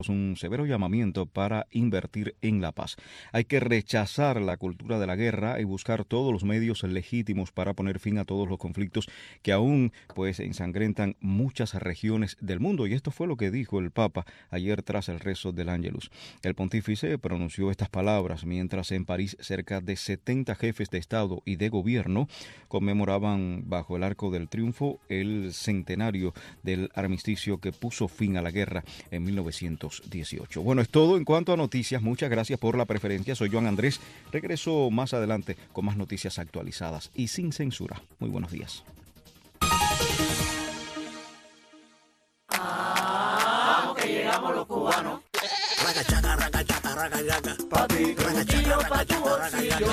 un severo llamamiento para invertir en la paz. Hay que rechazar la cultura de la guerra y buscar todos los medios legítimos para poner fin a todos los conflictos que aún ensangrentan muchas regiones del mundo. Y esto fue lo que dijo el Papa ayer tras el rezo del Ángelus. El pontífice pronunció estas palabras mientras en París cerca de 70 jefes de Estado y de Gobierno conmemoraban bajo el Arco del Triunfo el centenario del armisticio que puso fin a la guerra en 1918. Bueno, es todo en cuanto a noticias. Muchas gracias por la preferencia. Soy Joan Andrés. Regreso más adelante con más noticias actualizadas y sin censura. Muy buenos días. Que llegamos los cubanos. Pa' ti, bolsillo, pa' tu bolsillo.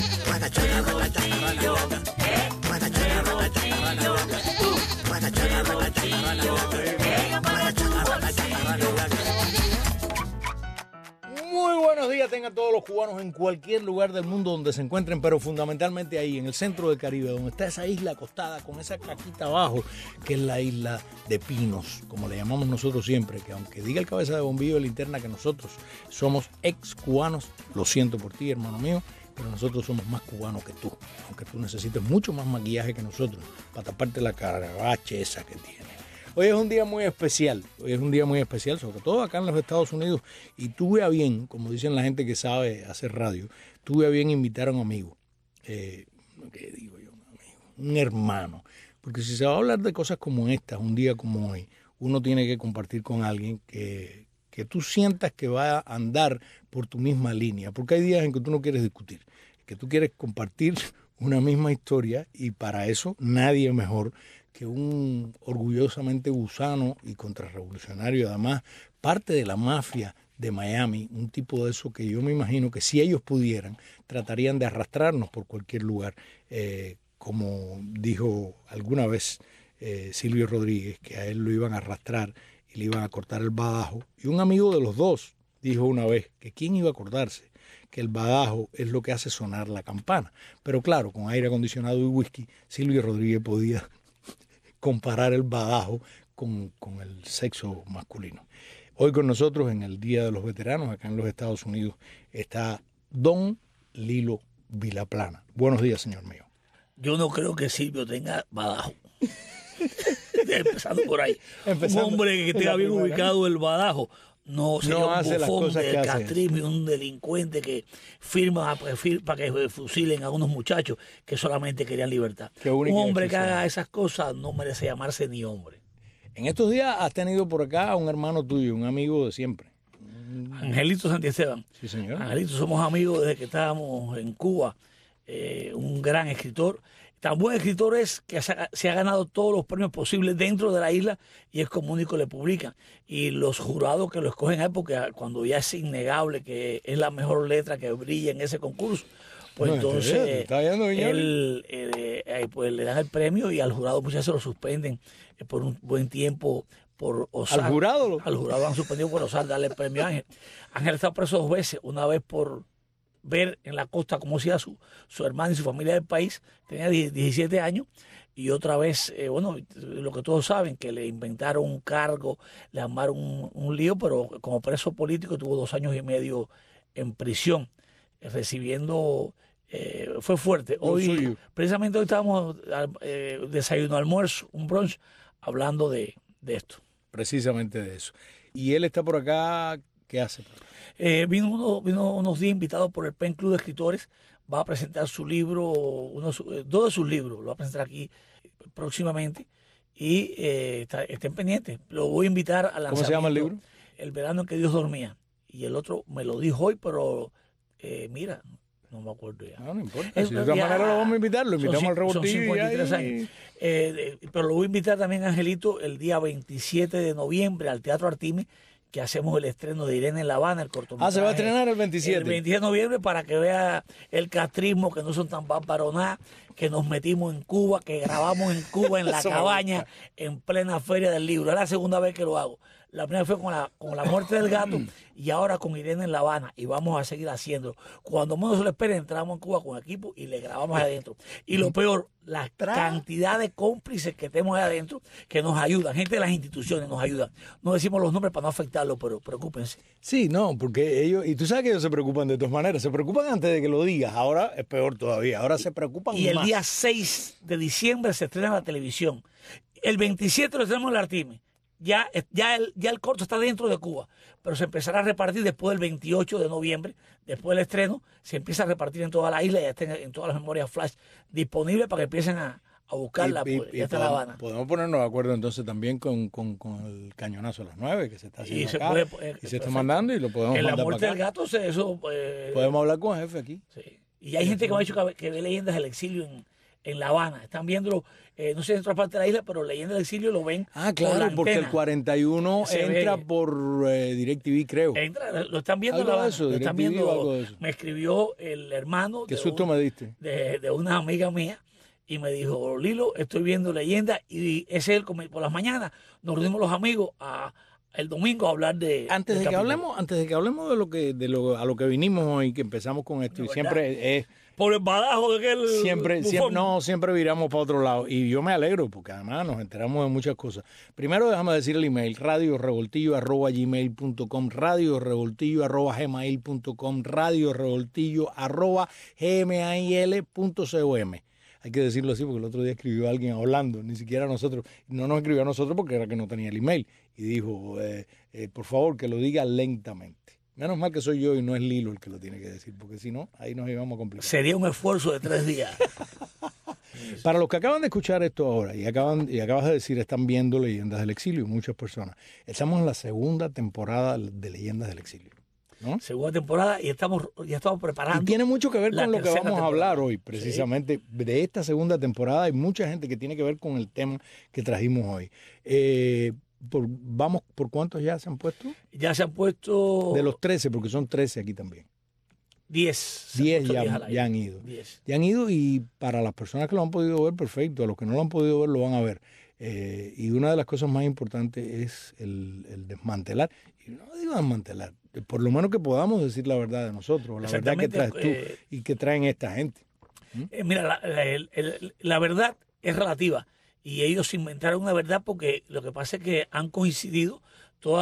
Muy buenos días tengan todos los cubanos en cualquier lugar del mundo donde se encuentren, pero fundamentalmente ahí, en el centro del Caribe, donde está esa isla acostada con esa caquita abajo, que es la isla de Pinos, como le llamamos nosotros siempre, que aunque diga el cabeza de bombillo de linterna que nosotros somos ex cubanos, lo siento por ti, hermano mío, pero nosotros somos más cubanos que tú, aunque tú necesites mucho más maquillaje que nosotros para taparte la carabache esa que tienes. Hoy es un día muy especial, sobre todo acá en los Estados Unidos, y tuve a bien, como dicen la gente que sabe hacer radio, tuve a bien invitar a un amigo, ¿qué digo yo? Un amigo, un hermano, porque si se va a hablar de cosas como estas, un día como hoy, uno tiene que compartir con alguien que tú sientas que va a andar por tu misma línea, porque hay días en que tú no quieres discutir, que tú quieres compartir una misma historia, y para eso nadie mejor que un orgullosamente gusano y contrarrevolucionario, además parte de la mafia de Miami, un tipo de eso que yo me imagino que si ellos pudieran, tratarían de arrastrarnos por cualquier lugar, como dijo alguna vez Silvio Rodríguez, que a él lo iban a arrastrar y le iban a cortar el badajo, y un amigo de los dos dijo una vez que quién iba a acordarse que el badajo es lo que hace sonar la campana, pero claro, con aire acondicionado y whisky, Silvio Rodríguez podía comparar el badajo con el sexo masculino. Hoy con nosotros en el Día de los Veteranos, acá en los Estados Unidos, está Don Lilo Vilaplana. Buenos días, señor mío. Yo no creo que Silvio tenga badajo. Empezando por ahí. Un hombre que tenga bien ubicado el badajo. No sería un bufón de castrismo, un delincuente que firma para que fusilen a unos muchachos que solamente querían libertad. Un hombre que haga esas cosas no merece llamarse ni hombre. En estos días has tenido por acá a un hermano tuyo, un amigo de siempre. Angelito Santiesteban. Sí, señor. Angelito, somos amigos desde que estábamos en Cuba. Un gran escritor. Tan buen escritor es que se ha ganado todos los premios posibles dentro de la isla y es como único le publican. Y los jurados que lo escogen ahí, porque cuando ya es innegable que es la mejor letra que brilla en ese concurso, pues entonces pues le dan el premio y al jurado muchas veces lo suspenden por un buen tiempo por osar. ¿Al jurado? Al jurado han suspendido por osar darle el premio a Ángel. Ángel está preso 2 veces, una vez por ver en la costa cómo hacía su hermano y su familia del país, tenía 17 años, y otra vez, lo que todos saben, que le inventaron un cargo, le armaron un lío, pero como preso político tuvo 2 años y medio en prisión, recibiendo, fue fuerte. Hoy, precisamente hoy estábamos desayuno, almuerzo, un brunch, hablando de esto. Precisamente de eso. Y él está por acá, ¿qué hace? Vino unos días invitado por el PEN Club de Escritores. Va a presentar su libro, 2 de sus libros, lo va a presentar aquí próximamente. Y estén pendientes. Lo voy a invitar a lanzamiento. ¿Cómo se llama el libro? El verano en que Dios dormía. Y el otro me lo dijo hoy, pero mira, no me acuerdo ya. No importa. Si de todas maneras lo vamos a invitar, lo invitamos al Revoltillo. Son 53 años. Pero lo voy a invitar también, Angelito, el día 27 de noviembre al Teatro Artimis, que hacemos el estreno de Irene en La Habana, el cortometraje. Se va a estrenar el 27. El 27 de noviembre, para que vea el castrismo, que no son tan bárbaros nada, que nos metimos en Cuba, que grabamos en Cuba, en la cabaña, en plena feria del libro. Es la segunda vez que lo hago. La primera fue con la muerte del gato y ahora con Irene en La Habana y vamos a seguir haciendo. Cuando menos se lo espere, entramos en Cuba con equipo y le grabamos ahí adentro. Y lo peor, la cantidad de cómplices que tenemos ahí adentro que nos ayudan, gente de las instituciones nos ayuda. No decimos los nombres para no afectarlo, pero preocúpense. Sí, no, porque ellos, y tú sabes que ellos se preocupan de todas maneras, se preocupan antes de que lo digas, ahora es peor todavía, ahora se preocupan Y el más. día 6 de diciembre se estrena en la televisión. El 27 lo estrenamos en el Artime. Ya el corto está dentro de Cuba, pero se empezará a repartir después del 28 de noviembre, después del estreno, se empieza a repartir en toda la isla y ya está en todas las memorias flash disponibles para que empiecen a buscarla. Ya está en La Habana. Podemos ponernos de acuerdo entonces también con el cañonazo a las 9 que se está haciendo acá, y se está mandando y lo podemos en la mandar muerte para del acá. gato, eso... Podemos hablar con el jefe aquí. Sí. Y hay gente que me ha dicho que ve Leyendas del Exilio en La Habana. Están viéndolo, no sé en otra parte de la isla, pero Leyendas del Exilio lo ven. Ah, por la claro, porque el antena. 41 Se entra ve. por DirecTV, creo. Lo están viendo en Algo La de Habana. eso, Lo están DirecTV o algo viendo. de eso. Me escribió el hermano ¿Qué susto me diste? de una amiga mía y me dijo, Lilo, estoy viendo Leyendas y ese es por las mañanas nos reunimos los amigos el domingo a hablar de... Antes del de que capítulo. hablemos a lo que vinimos hoy, que empezamos con esto, y verdad. siempre es Por el badajo de aquel bufón. siempre viramos para otro lado. Y yo me alegro porque además nos enteramos de muchas cosas. Primero déjame decir el email, radiorevoltillo@gmail.com, radiorevoltillo@gmail.com, radiorevoltillo@gmail.com. Hay que decirlo así porque el otro día escribió alguien hablando, ni siquiera nosotros, no nos escribió a nosotros porque era que no tenía el email. Y dijo, por favor, que lo diga lentamente. Menos mal que soy yo y no es Lilo el que lo tiene que decir, porque si no, ahí nos íbamos a complicar. Sería un esfuerzo de 3 días. Para los que acaban de escuchar esto ahora y acabas de decir, están viendo Leyendas del Exilio, muchas personas. Estamos en la segunda temporada de Leyendas del Exilio, ¿no? Segunda temporada y ya estamos preparando. Y tiene mucho que ver la con lo que tercera vamos a temporada. hablar hoy, precisamente de esta segunda temporada. Hay mucha gente que tiene que ver con el tema que trajimos hoy. Vamos, ¿por cuántos ya se han puesto? Ya se han puesto De los 13, porque son 13 aquí también. 10. 10 ya han ido. 10. Ya han ido y para las personas que lo han podido ver, perfecto. A los que no lo han podido ver, lo van a ver. Y una de las cosas más importantes es el desmantelar. Y no digo desmantelar, por lo menos que podamos decir la verdad de nosotros, la verdad que traes tú y que traen esta gente. Mira, la verdad es relativa y ellos inventaron una verdad porque lo que pasa es que han coincidido todas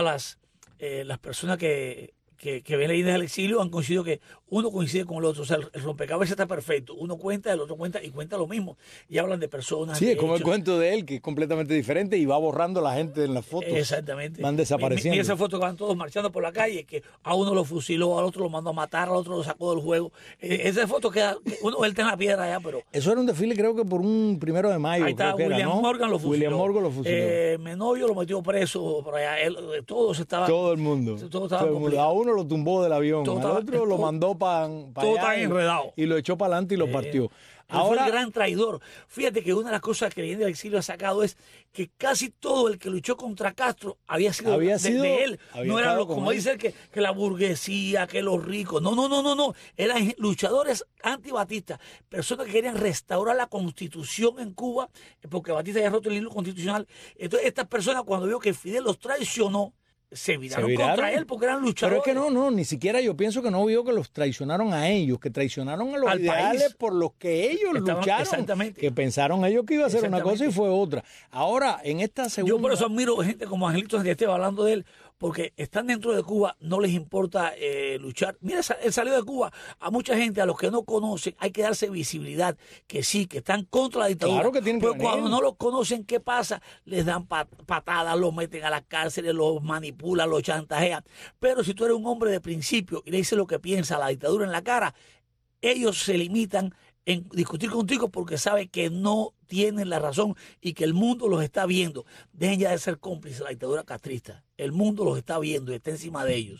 las personas que ven Leyendas del Exilio, han coincidido que uno coincide con el otro. O sea, el rompecabezas está perfecto. Uno cuenta, el otro cuenta y cuenta lo mismo. Y hablan de personas. Sí, de es como el hechos. cuento de él, que es completamente diferente y va borrando la gente en las fotos. Exactamente. Van desapareciendo. Mira esa foto que van todos marchando por la calle, que a uno lo fusiló, al otro lo mandó a matar, al otro lo sacó del juego. Esa foto queda, él está en la piedra allá, pero... Eso era un desfile, creo que por un 1 de mayo. Ahí está, creo que William era, ¿no? Morgan lo fusiló. William Morgan lo fusiló. Menovio lo metió preso por allá. Todos estaban... Todo el mundo. Todo estaba el mundo. complicado. A uno lo tumbó del avión, Todo al estaba- otro lo todo- mandó para todo estaba enredado. y lo echó para adelante y lo partió. Él fue Ahora, el gran traidor. Fíjate que una de las cosas que Leyenda del Exilio ha sacado es que casi todo el que luchó contra Castro había sido de él. había No eran estado los, con como él. dice él, que la burguesía, que los ricos. No. Eran luchadores anti-Batista. Personas que querían restaurar la constitución en Cuba, porque Batista ya roto el hilo constitucional. Entonces, estas personas, cuando vio que Fidel los traicionó, se viraron contra él porque eran pero luchadores. es que no, ni siquiera yo pienso que no vio que los traicionaron a ellos, que traicionaron a los Al ideales país. por los que ellos Estaban- lucharon. exactamente. Que pensaron ellos que iba a ser una cosa y Exactamente. fue otra. Ahora, en esta segunda... Yo por eso admiro gente como Angelito Santiago hablando de él, porque están dentro de Cuba, no les importa luchar. Mira, él salió de Cuba. A mucha gente, a los que no conocen, hay que darse visibilidad, que sí, que están contra la dictadura. Claro que tienen que Pero venir. cuando no los conocen, ¿qué pasa? Les dan patadas, los meten a las cárceles, los manipulan, los chantajean. Pero si tú eres un hombre de principio y le dices lo que piensa a la dictadura en la cara, ellos se limitan en discutir contigo porque saben que no tienen la razón y que el mundo los está viendo. Dejen ya de ser cómplices de la dictadura castrista. El mundo los está viendo y está encima de ellos.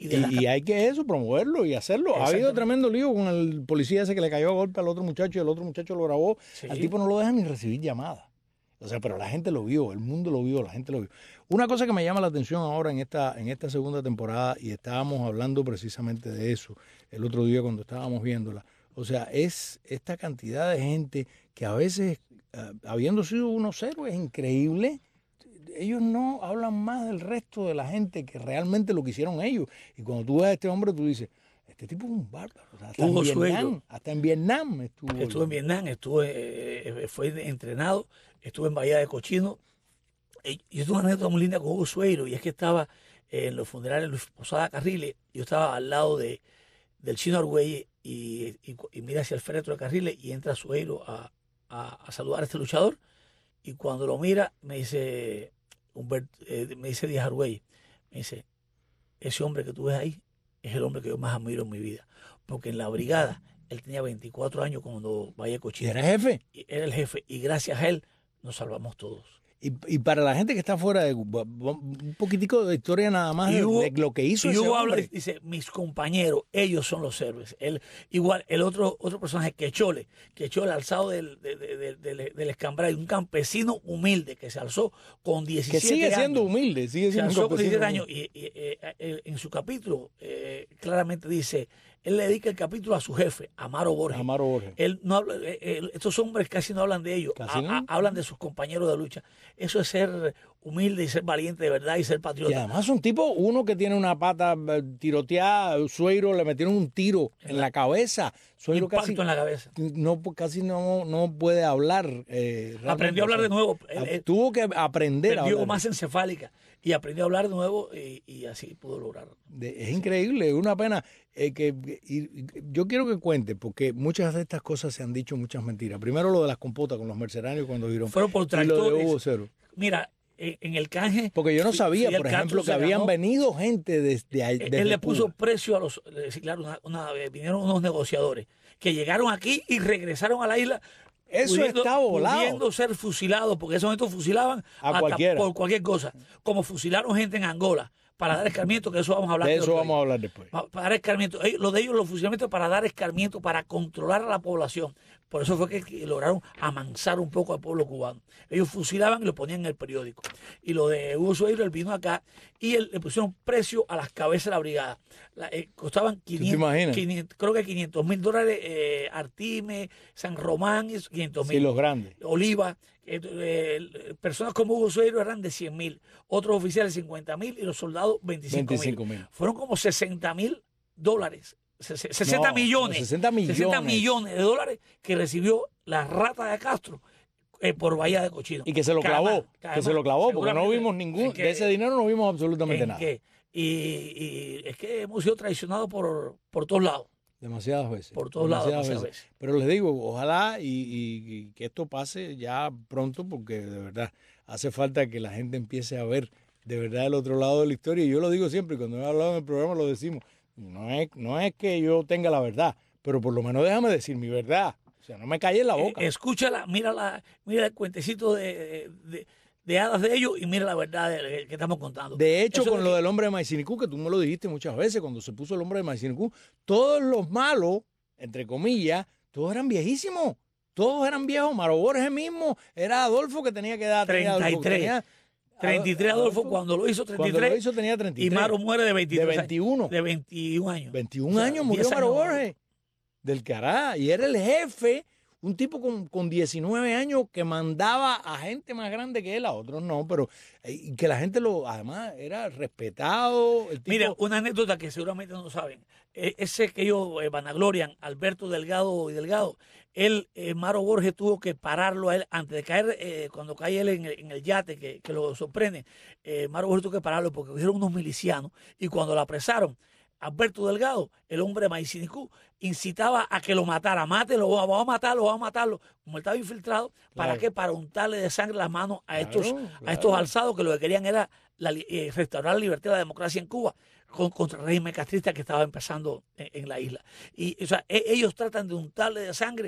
Y hay que promoverlo y hacerlo. Ha habido Exactamente. tremendo lío con el policía ese que le cayó a golpe al otro muchacho y el otro muchacho lo grabó. Sí. Al tipo no lo dejan ni recibir llamadas. O sea, pero la gente lo vio, el mundo lo vio, la gente lo vio. Una cosa que me llama la atención ahora en esta segunda temporada, y estábamos hablando precisamente de eso el otro día cuando estábamos viéndola, o sea, es esta cantidad de gente que a veces, habiendo sido unos héroes increíbles, ellos no hablan más del resto de la gente que realmente lo que hicieron ellos. Y cuando tú ves a este hombre, tú dices, este tipo es un bárbaro. O sea, hasta en Vietnam estuvo. Estuvo en Vietnam, fue entrenado, estuvo en Bahía de Cochino. Yo tuve una anécdota muy linda con Hugo Sueiro, y es que estaba en los funerales de Luis Posada Carriles. Yo estaba al lado del Chino Argüelles y mira hacia el féretro de Carriles y entra Sueiro a saludar a este luchador. Y cuando lo mira, me dice Díaz Argüelles, me dice, ese hombre que tú ves ahí es el hombre que yo más admiro en mi vida. Porque en la brigada, él tenía 24 años cuando Bahía Cochino. ¿Y era jefe? Era el jefe, y gracias a él nos salvamos todos. Y para la gente que está fuera de un poquitico de historia nada más de lo que hizo ese Hugo hombre. habla, dice, mis compañeros, ellos son los héroes. Igual, el otro personaje, Quechole alzado del escambray, un campesino humilde que se alzó con 17 años. Que sigue siendo humilde, sigue siendo se alzó un campesino con 17 años y en su capítulo claramente dice, él le dedica el capítulo a su jefe, Amaro Borges. Amaro Borges. Él no habla, estos hombres casi no hablan de ellos, hablan de sus compañeros de lucha. Eso es ser humilde y ser valiente de verdad y ser patriota. Y además un tipo, uno que tiene una pata tiroteada, Sueiro le metieron un tiro en la cabeza. Sueiro impacto en la cabeza. Casi no puede hablar. Aprendió a hablar de nuevo. Tuvo que aprender a hablar. Perdió masa encefálica y aprendió a hablar de nuevo y así pudo lograrlo. Es increíble, es una pena. Yo quiero que cuente, porque muchas de estas cosas se han dicho muchas mentiras. Primero lo de las compotas con los mercenarios cuando Girón. Fueron por tractores. Y lo de Hugo Cero. Mira, en el canje. Porque yo no sabía, por ejemplo, que habían venido gente desde ahí. Él le puso precio a los. Claro, vinieron unos negociadores que llegaron aquí y regresaron a la isla. Eso está volado. Pudiendo ser fusilados, porque en ese momento fusilaban por cualquier cosa. Como fusilaron gente en Angola para dar escarmiento, que eso vamos a hablar. De eso vamos a hablar después. Para dar escarmiento. Lo de ellos, los fusilamientos para dar escarmiento, para controlar a la población. Por eso fue que lograron amansar un poco al pueblo cubano. Ellos fusilaban y lo ponían en el periódico. Y lo de Hugo Sueiro, él vino acá y le pusieron precio a las cabezas de la brigada. Costaban 500, creo que $500,000, Artime, San Román, 500,000. Sí, los grandes. Oliva. Personas como Hugo Sueiro eran de 100,000, otros oficiales 50,000 y los soldados 25,000. Fueron como $60,000. 60 millones de dólares que recibió la rata de Castro por Bahía de Cochino. Y que se lo clavó, porque no vimos de ese dinero no vimos absolutamente nada. Y es que hemos sido traicionados por todos lados. Demasiadas veces. Por todos lados, demasiadas veces. Pero les digo, ojalá y que esto pase ya pronto, porque de verdad hace falta que la gente empiece a ver de verdad el otro lado de la historia. Y yo lo digo siempre, y cuando he hablado en el programa lo decimos, no es que yo tenga la verdad, pero por lo menos déjame decir mi verdad. O sea, no me calle en la boca. Escúchala, mira el cuentecito de hadas de ellos y mira la verdad que estamos contando. De hecho, con lo del hombre de Maicinicú, que tú me lo dijiste muchas veces, cuando se puso el hombre de Maicinicú, todos los malos, entre comillas, todos eran viejísimos. Todos eran viejos. Maro Borges mismo era Adolfo, que tenía que dar 33. 33 Adolfo, cuando lo hizo 33. Cuando lo hizo tenía 33. Y Maro muere de 23. De 21. De 21 años. 21 años murió Maro Borges. Del Cará. Y era el jefe, un tipo con 19 años que mandaba a gente más grande que él, a otros no, pero que la gente además era respetado. Mira, una anécdota que seguramente no saben. Ese que ellos vanaglorian, Alberto Delgado y Delgado, Maro Borges tuvo que pararlo a él antes de caer, cuando cae él en el yate que lo sorprende. Maro Borges tuvo que pararlo porque cogieron unos milicianos y cuando lo apresaron, Alberto Delgado, el hombre de Maicinicú, incitaba a que lo matara. Mátelo, vamos a matarlo. Como él estaba infiltrado, ¿para qué? Para untarle de sangre las manos a estos alzados que lo que querían era restaurar la libertad y la democracia en Cuba contra el régimen castrista que estaba empezando en la isla. Y o sea, ellos tratan de untarle de sangre,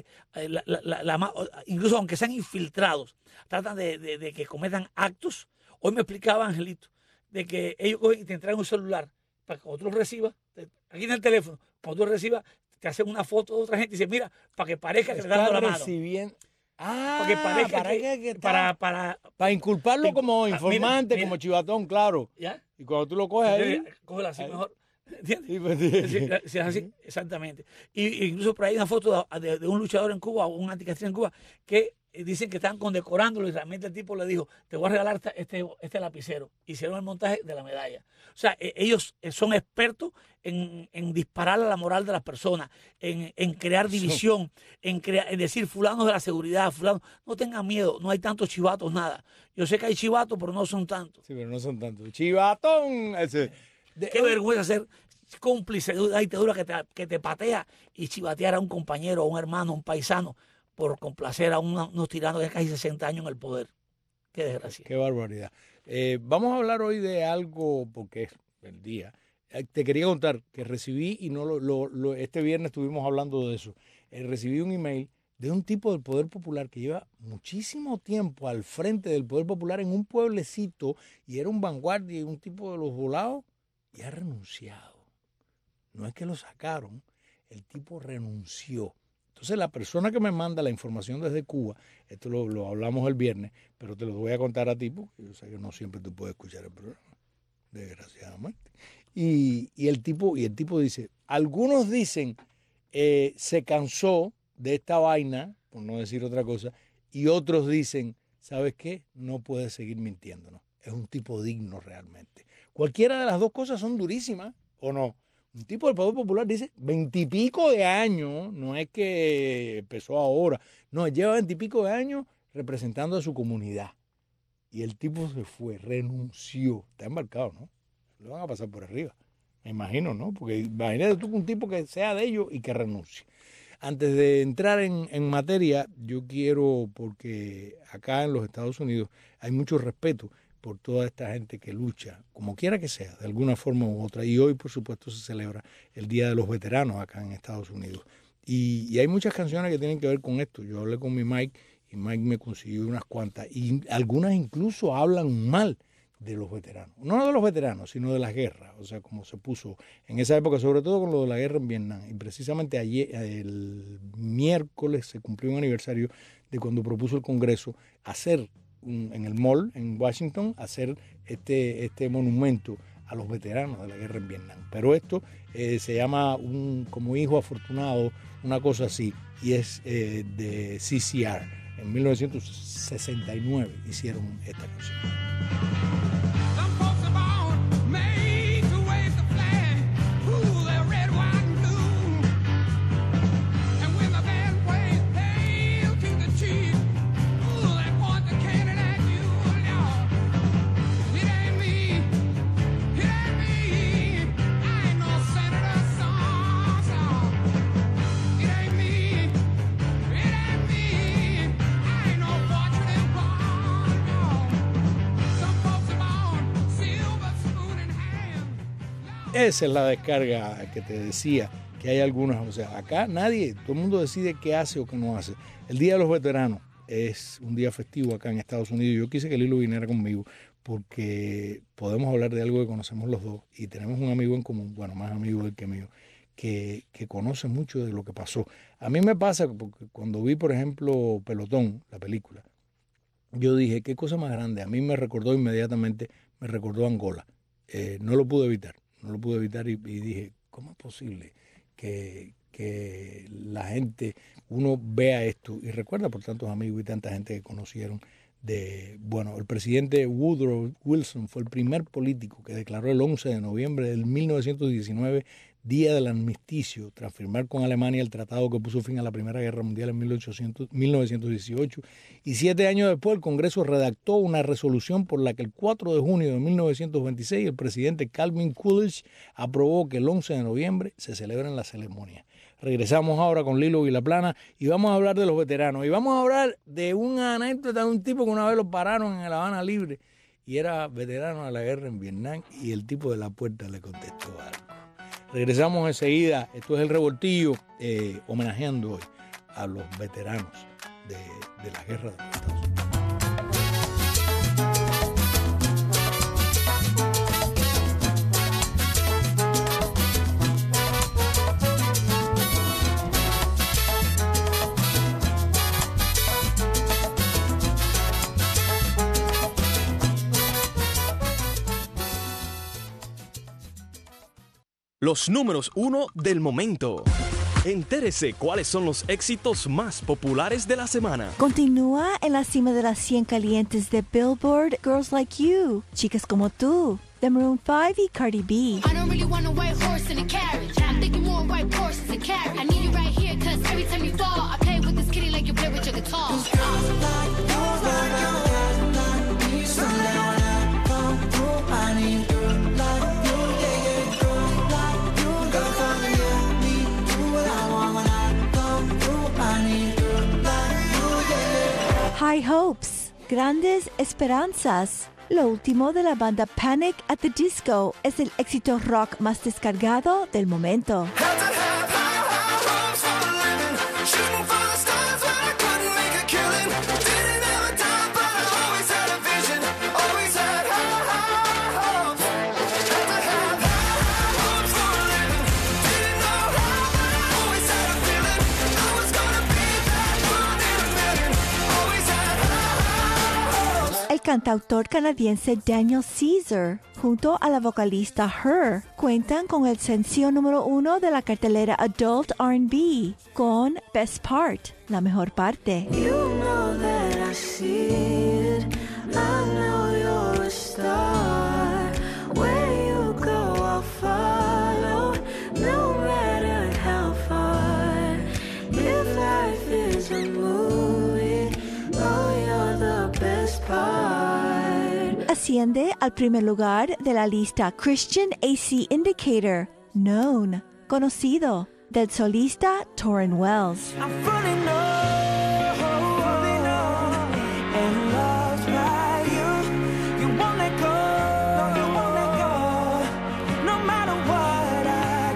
incluso aunque sean infiltrados, tratan de que cometan actos. Hoy me explicaba Angelito de que ellos cogen y te entregan un celular para que cuando tú lo recibas, aquí en el teléfono, cuando tú lo recibas, te hacen una foto de otra gente y dicen, mira, para que parezca que le están dando la mano. Para que parezca para inculparlo como informante, mira. Como chivatón, claro. ¿Ya? Y cuando tú lo coges ahí... Cógelo así mejor. ¿Entiendes? Sí, pues, sí, así, exactamente. Y incluso por ahí hay una foto de un luchador en Cuba, un anticastrista en Cuba, que dicen que están condecorándolo y realmente el tipo le dijo, te voy a regalar este lapicero. Hicieron el montaje de la medalla. O sea, ellos son expertos en disparar a la moral de las personas, en crear división, en decir fulanos de la seguridad, fulanos, no tengan miedo, no hay tantos chivatos, nada. Yo sé que hay chivatos, pero no son tantos. Sí, pero no son tantos. ¡Chivatón! Qué vergüenza ser cómplice de una dictadura que te patea y chivatear a un compañero, a un hermano, a un paisano, por complacer a unos tiranos de casi 60 años en el poder. Qué desgracia. Qué barbaridad. Vamos a hablar hoy de algo, porque es el día. Te quería contar que recibí, y no este viernes estuvimos hablando de eso, recibí un email de un tipo del Poder Popular que lleva muchísimo tiempo al frente del Poder Popular en un pueblecito, y era un vanguardia y un tipo de los volados, y ha renunciado. No es que lo sacaron, el tipo renunció. Entonces la persona que me manda la información desde Cuba, esto lo hablamos el viernes, pero te lo voy a contar a ti porque yo sé que no siempre tú puedes escuchar el programa, desgraciadamente. Y el tipo dice, algunos dicen se cansó de esta vaina, por no decir otra cosa, y otros dicen, ¿sabes qué? No puede seguir mintiéndonos. Es un tipo digno realmente. Cualquiera de las dos cosas son durísimas, ¿o no? Un tipo del Poder Popular dice 20 y pico de años, no es que empezó ahora, no, lleva 20 y pico de años representando a su comunidad. Y el tipo se fue, renunció, está embarcado, ¿no? Lo van a pasar por arriba, me imagino, ¿no? Porque imagínate tú un tipo que sea de ellos y que renuncie. Antes de entrar en materia, yo quiero, porque acá en los Estados Unidos hay mucho respeto por toda esta gente que lucha, como quiera que sea, de alguna forma u otra. Y hoy, por supuesto, se celebra el Día de los Veteranos acá en Estados Unidos. Y hay muchas canciones que tienen que ver con esto. Yo hablé con mi Mike y Mike me consiguió unas cuantas. Y algunas incluso hablan mal de los veteranos. No de los veteranos, sino de las guerras. O sea, como se puso en esa época, sobre todo con lo de la guerra en Vietnam. Y precisamente ayer, el miércoles, se cumplió un aniversario de cuando propuso el Congreso hacer en el mall en Washington, hacer este monumento a los veteranos de la guerra en Vietnam. Pero esto se llama como hijo afortunado, una cosa así, y es de CCR. En 1969 hicieron esta canción. Esa es la descarga que te decía, que hay algunas, o sea, acá nadie, todo el mundo decide qué hace o qué no hace. El Día de los Veteranos es un día festivo acá en Estados Unidos. Yo quise que Lilo viniera conmigo porque podemos hablar de algo que conocemos los dos y tenemos un amigo en común, bueno, más amigo del que mío, que conoce mucho de lo que pasó. A mí me pasa porque cuando vi, por ejemplo, Pelotón, la película, yo dije, qué cosa más grande. A mí me recordó inmediatamente, me recordó Angola. No lo pude evitar y dije, ¿cómo es posible que la gente, uno vea esto y recuerda por tantos amigos y tanta gente que conocieron el presidente Woodrow Wilson fue el primer político que declaró el 11 de noviembre del 1919 Día del Armisticio, tras firmar con Alemania el tratado que puso fin a la Primera Guerra Mundial en 1918. Y 7 años después, el Congreso redactó una resolución por la que el 4 de junio de 1926 el presidente Calvin Coolidge aprobó que el 11 de noviembre se celebra en la ceremonia. Regresamos ahora con Lilo Vilaplana y vamos a hablar de los veteranos. Y vamos a hablar de una anécdota de un tipo que una vez lo pararon en La Habana Libre y era veterano de la guerra en Vietnam y el tipo de la puerta le contestó algo. Regresamos enseguida. Esto es El Revoltillo, homenajeando hoy a los veteranos de la guerra de los Estados Unidos. Los números 1 del momento. Entérese cuáles son los éxitos más populares de la semana. Continúa en la cima de las 100 calientes de Billboard, Girls Like You, Chicas Como Tú, de Maroon 5 y Cardi B. I don't really want a white horse in a carriage. I'm thinking more white horses and carriage. I need you right here, cause every time you fall, I play with this kitty like you play with your guitar. High Hopes, Grandes Esperanzas. Lo último de la banda Panic at the Disco es el éxito rock más descargado del momento. El cantautor canadiense Daniel Caesar, junto a la vocalista Her, cuentan con el sencillo número 1 de la cartelera Adult R&B, con Best Part, la mejor parte. You know that I see it. I know you're a star. Where you go, I'll follow, no matter how far. If life is a movie, oh, you're the best part. Asciende al primer lugar de la lista Christian AC Indicator, Known, conocido, del solista Torrin Wells. I'm falling on, and love's by you. You won't let go, no matter what I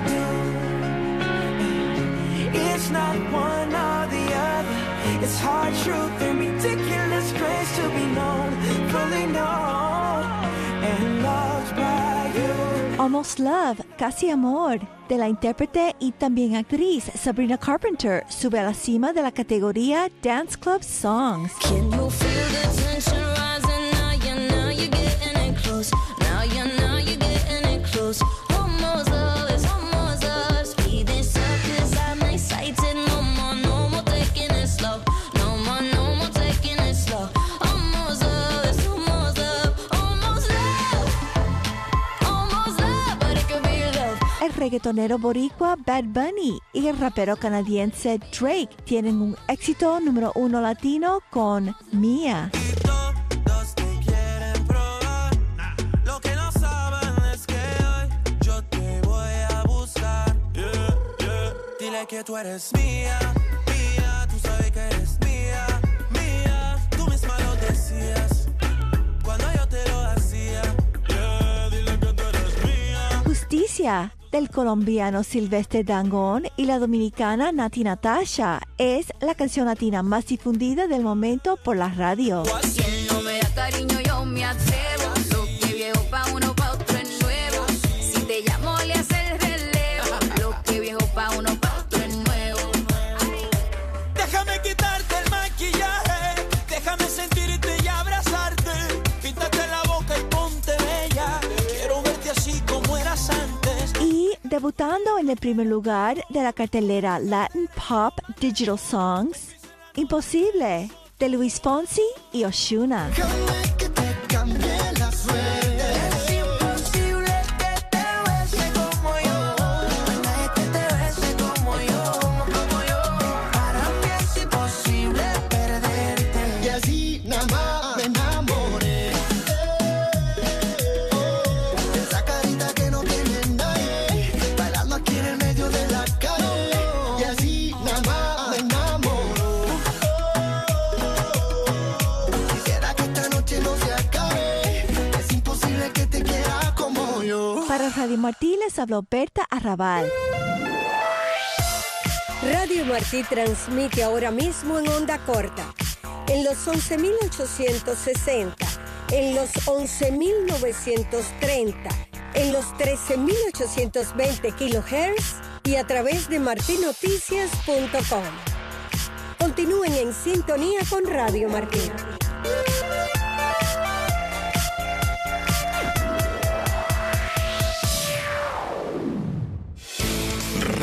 do. It's not one or the other. It's hard truth and ridiculous grace to be known, fully known, and love's by you. Almost Love, Casi Amor, de la intérprete y también actriz Sabrina Carpenter, sube a la cima de la categoría Dance Club Songs. Can you feel the tension rising now? You're getting it close. Now you're getting it close. Almost love is almost love. Speed this up 'cause I'm excited. No more taking it slow. No more taking it slow. Almost love is almost love. Almost love. Almost love, but it could be love. El reggaetonero boricua Bad Bunny y el rapero canadiense Drake tienen un éxito número 1 latino con Mía. Todos te quieren probar. Lo que no saben es que hoy yo te voy a buscar. Dile que tú eres mía, mía. Tú sabes que eres mía, mía. Tú misma lo decías cuando yo te lo hacía. Dile que tú eres mía. Justicia, del colombiano Silvestre Dangond y la dominicana Nati Natasha, es la canción latina más difundida del momento por la radio. Si él no me da cariño, yo me atrevo. Lo que viejo pa' uno, pa' otro es nuevo. Si te llamo, le hace el relevo. Lo que viejo pa' uno, pa' otro es nuevo. Déjame quitarte el maquillaje. Déjame sentirte y abrazarte. Píntate la boca y ponte bella. Quiero verte así como eras antes. Y debutando en el primer lugar de la cartelera Latin Pop Digital Songs, Imposible, de Luis Fonsi y Ozuna. Que te cambie la suerte. Es imposible que te bese como yo. Nadie que te bese como yo. Para mí es imposible perderte. Y así nada más me enamoré. Esa carita que no tiene nadie, bailando aquí en el medio de la calle. Y así nada más me enamoró. Quisiera que esta noche no se acabe. Es imposible que te quiera como yo. Para Radio Martí les habló Berta Arrabal. Radio Martí transmite ahora mismo en onda corta, en los 11.860, en los 11.930, en los 13.820 kHz y a través de martinoticias.com. Continúen en sintonía con Radio Martí.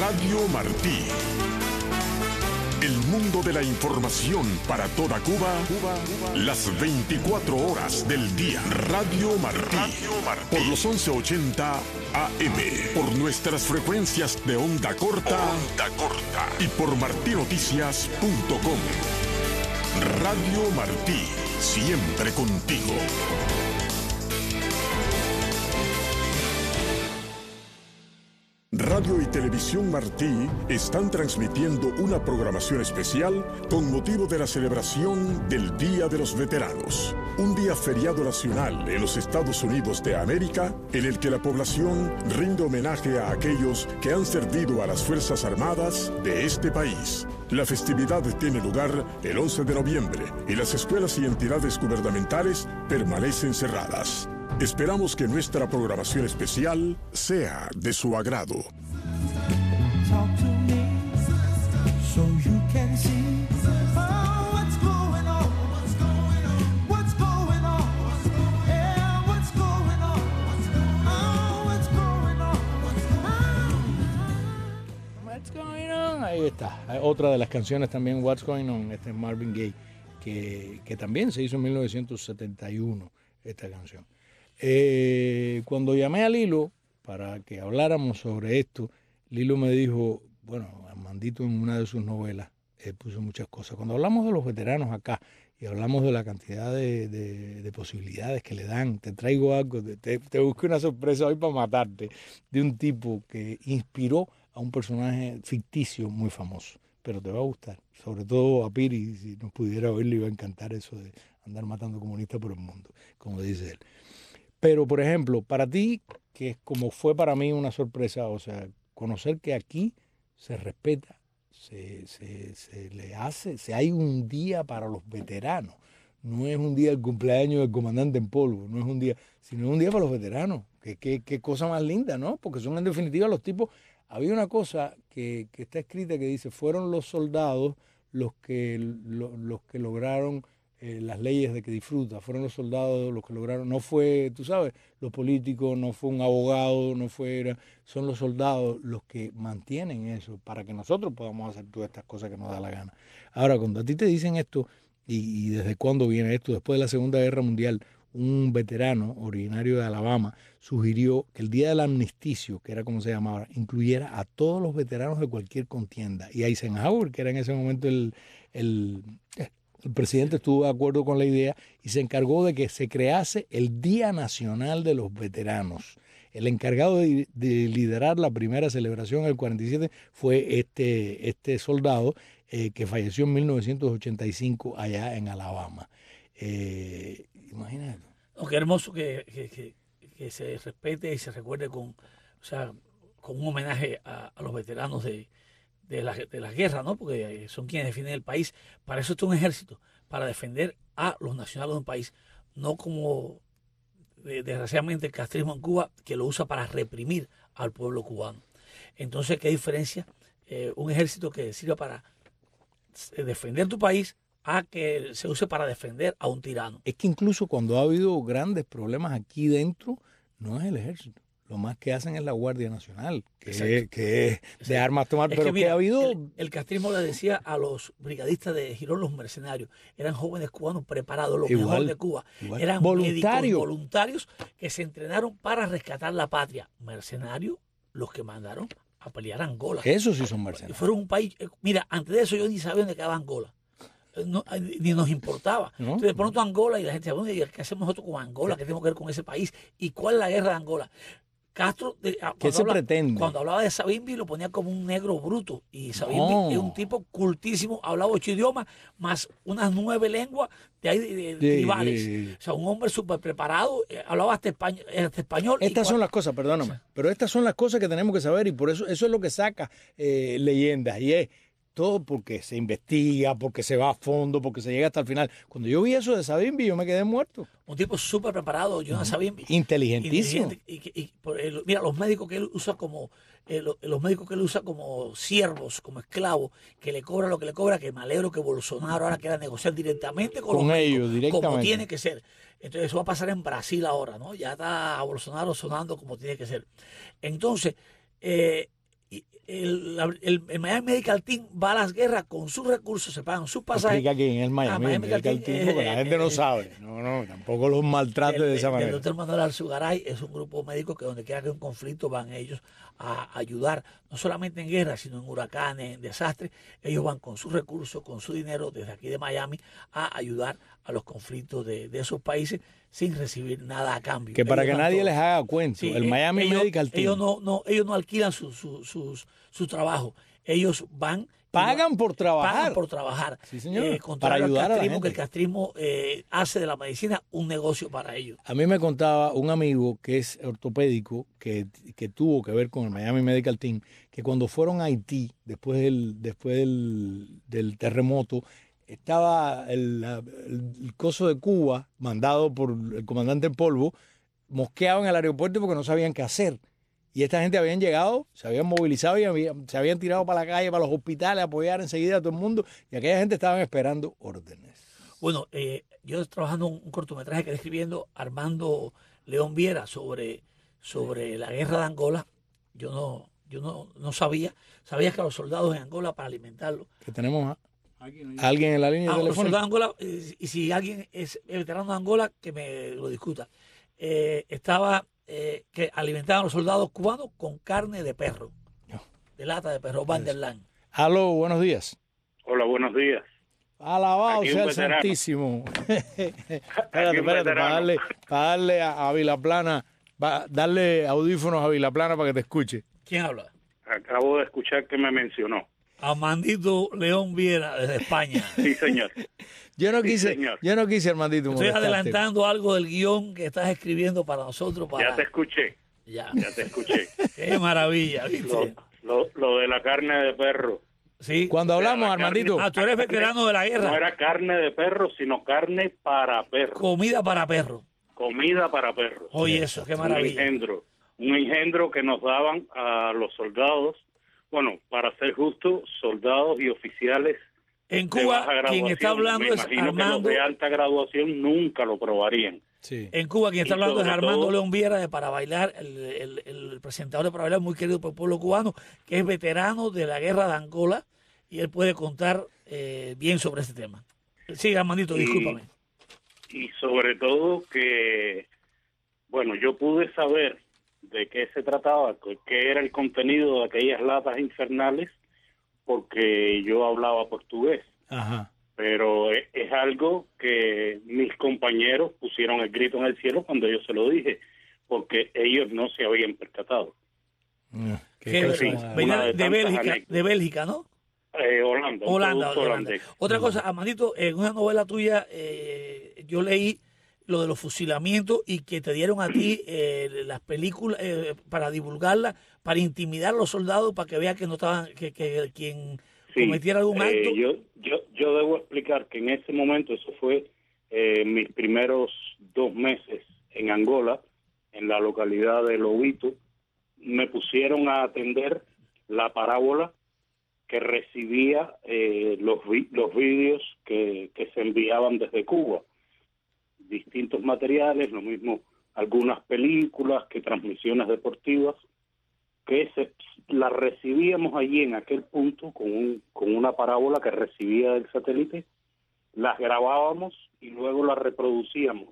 Radio Martí. El mundo de la información para toda Cuba, las 24 horas del día. Radio Martí. Por los 1180 AM. Por nuestras frecuencias de onda corta. Y por martinoticias.com. Radio Martí. Siempre contigo. Radio y Televisión Martí están transmitiendo una programación especial con motivo de la celebración del Día de los Veteranos, un día feriado nacional en los Estados Unidos de América, en el que la población rinde homenaje a aquellos que han servido a las Fuerzas Armadas de este país. La festividad tiene lugar el 11 de noviembre y las escuelas y entidades gubernamentales permanecen cerradas. Esperamos que nuestra programación especial sea de su agrado. What's going on? Ahí está. Otra de las canciones también, What's Going On, este es Marvin Gaye, que también se hizo en 1971, esta canción. Cuando llamé a Lilo para que habláramos sobre esto, Lilo me dijo, bueno, Armandito en una de sus novelas puso muchas cosas. Cuando hablamos de los veteranos acá y hablamos de la cantidad de posibilidades que le dan, te traigo algo, te busqué una sorpresa hoy para matarte, de un tipo que inspiró a un personaje ficticio muy famoso, pero te va a gustar, sobre todo a Piri, si nos pudiera oír le iba a encantar eso de andar matando comunistas por el mundo, como dice él. Pero, por ejemplo, para ti, que como fue para mí una sorpresa, o sea, conocer que aquí se respeta, se le hace, hay un día para los veteranos. No es un día del cumpleaños del comandante en polvo, no es un día, sino un día para los veteranos. Qué cosa más linda, ¿no? Porque son en definitiva los tipos. Había una cosa que está escrita que dice, fueron los soldados los que lograron las leyes de que disfruta, fueron los soldados los que lograron, no fue, tú sabes, los políticos, no fue un abogado, son los soldados los que mantienen eso para que nosotros podamos hacer todas estas cosas que nos da la gana. Ahora, cuando a ti te dicen esto, y desde cuándo viene esto, después de la Segunda Guerra Mundial, un veterano originario de Alabama sugirió que el día del armisticio, que era como se llamaba, incluyera a todos los veteranos de cualquier contienda. Y Eisenhower, que era en ese momento el presidente, estuvo de acuerdo con la idea y se encargó de que se crease el Día Nacional de los Veteranos. El encargado de liderar la primera celebración en el 47 fue este soldado que falleció en 1985 allá en Alabama. Imagínate. Qué hermoso que se respete y se recuerde con un homenaje a los veteranos de la guerra, ¿no? Porque son quienes defienden el país. Para eso está un ejército, para defender a los nacionales de un país, no como desgraciadamente el castrismo en Cuba, que lo usa para reprimir al pueblo cubano. Entonces, ¿qué diferencia? Un ejército que sirva para defender tu país a que se use para defender a un tirano. Es que incluso cuando ha habido grandes problemas aquí dentro, no es el ejército. Lo más que hacen es la Guardia Nacional, que es de armas tomar, pero mira, que ha habido... El castrismo le decía a los brigadistas de Girón los mercenarios. Eran jóvenes cubanos preparados, lo mejor de Cuba. Eran médicos voluntarios que se entrenaron para rescatar la patria. Mercenarios, los que mandaron a pelear a Angola. Eso sí son mercenarios. Fueron un país... Mira, antes de eso yo ni sabía dónde quedaba Angola. No, ni nos importaba. ¿No? Entonces, de pronto Angola, y la gente dice, ¿qué hacemos nosotros con Angola? ¿Qué tenemos que ver con ese país? ¿Y cuál es la guerra de Angola? Castro, ¿qué se pretende? Cuando hablaba de Savimbi lo ponía como un negro bruto. Y Savimbi es un tipo cultísimo, hablaba 8 idiomas, más unas 9 lenguas de tribales. O sea, un hombre súper preparado, hablaba hasta español. Estas son las cosas, perdóname, pero estas son las cosas que tenemos que saber y por eso es lo que saca leyendas. Y es todo porque se investiga, porque se va a fondo, porque se llega hasta el final. Cuando yo vi eso de Savimbi, yo me quedé muerto. Un tipo súper preparado, Jonas Savimbi. Inteligentísimo. Mira, los médicos que él usa como siervos, como esclavos, que le cobra lo que le cobra, que me alegro que Bolsonaro ahora quiera negociar directamente con los ellos, médicos, como tiene que ser. Entonces eso va a pasar en Brasil ahora, ¿no? Ya está a Bolsonaro sonando como tiene que ser. Entonces, Y el Miami Medical Team va a las guerras con sus recursos, se pagan sus pasajes. Explica quién es el Miami Medical Team, porque la gente no sabe. No, tampoco los maltrate de esa manera. El doctor Manuel Alzugaray es un grupo médico que donde quiera que hay un conflicto van ellos a ayudar, no solamente en guerras, sino en huracanes, en desastres. Ellos van con sus recursos, con su dinero desde aquí de Miami a ayudar a los conflictos de esos países sin recibir nada a cambio. Que para Ellos que dan nadie todo. les haga cuento, Sí, el Miami Medical Team ellos no alquilan su trabajo. Ellos van pagan por trabajar. Pagan por trabajar. Sí, señor. Contrario Para al ayudar a la castrismo, gente. que el castrismo hace de la medicina un negocio para ellos. A mí me contaba un amigo que es ortopédico que tuvo que ver con el Miami Medical Team, que cuando fueron a Haití, después del terremoto, estaba el coso de Cuba, mandado por el comandante en polvo, mosqueado en el aeropuerto porque no sabían qué hacer. Y esta gente habían llegado, se habían movilizado y se habían tirado para la calle, para los hospitales, a apoyar enseguida a todo el mundo. Y aquella gente estaban esperando órdenes. Bueno, yo trabajando un cortometraje que estoy escribiendo, Armando León Viera, sobre la guerra de Angola. Yo no sabía que a los soldados en Angola, para alimentarlos, Que tenemos a alguien en la línea los telefónica. soldados de Angola, y si alguien es veterano de Angola, que me lo discuta, estaba que alimentaban a los soldados cubanos con carne de perro, de lata de perro, Vanderland. Aló, buenos días. Hola, buenos días. Alabado Aquí un sea el veterano. Santísimo. Espérate, un veterano. para darle a Vilaplana, darle audífonos a Vilaplana para que te escuche. ¿Quién habla? Acabo de escuchar que me mencionó. Armandito León Viera, desde España. Sí, señor. Yo no Sí, quise, señor. Armandito, Estoy molestarte. adelantando algo del guión que estás escribiendo para nosotros. Ya te escuché. Ya. Ya te escuché. Qué maravilla, ¿viste? Lo de la carne de perro. Sí. Cuando hablamos, Armandito. Ah, tú eres veterano de la guerra. No era carne de perro, sino carne para perro. Comida para perros. Comida para perros. Oye, eso, qué maravilla. Un engendro que nos daban a los soldados, bueno, para ser justo, soldados y oficiales. En de Cuba, baja quien está graduación. hablando Me es imagino que los Armando. de alta graduación nunca lo probarían. Sí. En Cuba, quien está Y hablando es sobre Armando todo- León Viera de Para Bailar, el presentador de Para Bailar, muy querido por el pueblo cubano, que es veterano de la guerra de Angola, y él puede contar bien sobre este tema. Sí, Armandito, Y- discúlpame. Y sobre todo que, bueno, yo pude saber de qué se trataba, qué era el contenido de aquellas latas infernales, porque yo hablaba portugués. Ajá. Pero es algo que mis compañeros pusieron el grito en el cielo cuando yo se lo dije, porque ellos no se habían percatado. Que en fin, venía una de de tantas Bélgica, anécdotas. de Bélgica, ¿no? Holanda, un Holanda, producto Holanda. holandés. Otra cosa, Armandito, en una novela tuya yo leí lo de los fusilamientos y que te dieron a ti las películas para divulgarlas, para intimidar a los soldados, para que vean que no estaban, que quien Sí, cometiera algún acto. yo debo explicar que en ese momento, eso fue mis primeros 2 meses en Angola, en la localidad de Lobito, me pusieron a atender la parábola que recibía los vídeos que se enviaban desde Cuba. Distintos materiales, lo mismo algunas películas que transmisiones deportivas, que las recibíamos allí en aquel punto con una parábola que recibía del satélite, las grabábamos y luego las reproducíamos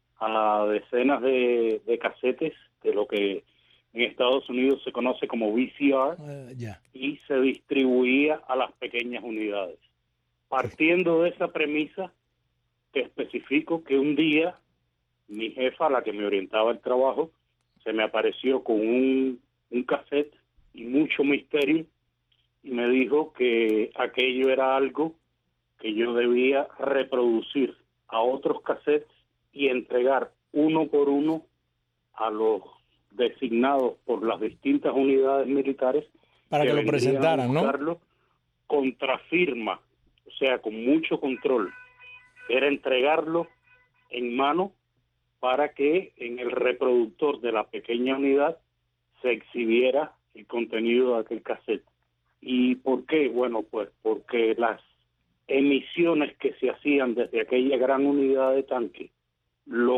a decenas de casetes de lo que en Estados Unidos se conoce como VCR, y se distribuía a las pequeñas unidades. Partiendo de esa premisa, te especifico que un día mi jefa, la que me orientaba el trabajo, se me apareció con un cassette y mucho misterio y me dijo que aquello era algo que yo debía reproducir a otros cassettes y entregar uno por uno a los designados por las distintas unidades militares Para que lo vendrían a presentaran, ¿no? buscarlo contra firma, o sea, con mucho control. Era entregarlo en mano para que en el reproductor de la pequeña unidad se exhibiera el contenido de aquel cassette. ¿Y por qué? Bueno, pues porque las emisiones que se hacían desde aquella gran unidad de tanque